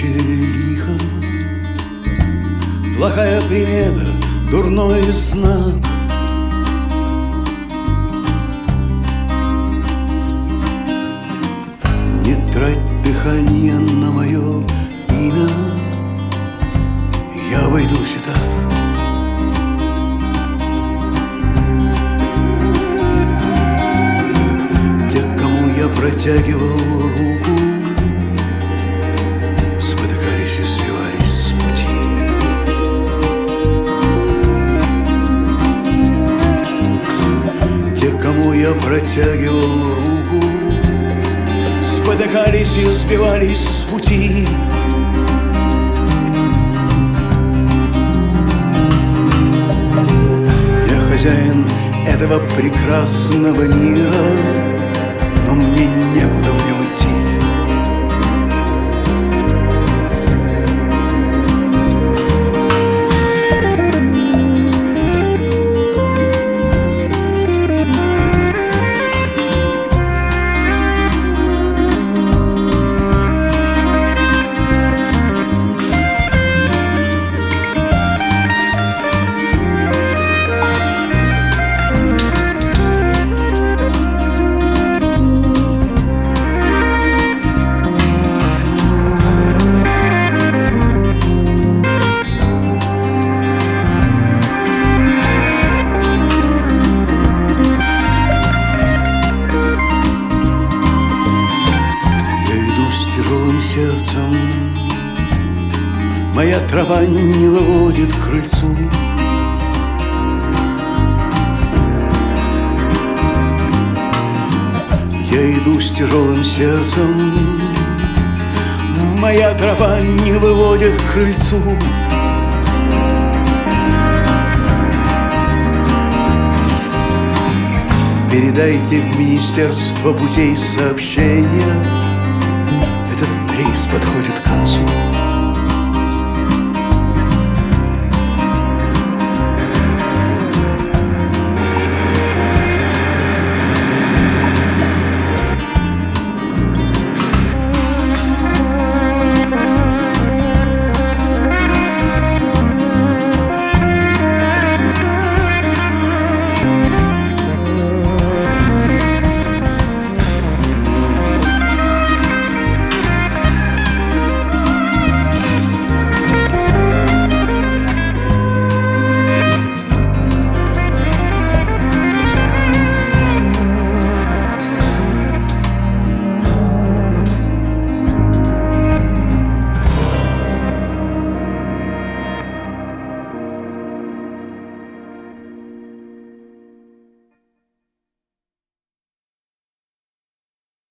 ночи лихо, плохая примета, дурной знак. Не трать дыхание на мое имя, я обойдусь и так. Те, кому я протягивал руку, спотыкались и сбивались с пути. Те, кому я протягивал руку, спотыкались и сбивались с пути. Я хозяин этого прекрасного мира, но мне некуда в нем идти. Сердцем моя тропа не выводит к крыльцу. Я иду с тяжелым сердцем, моя тропа не выводит к крыльцу. Передайте в Министерство путей сообщения: этот рейс подходит к концу.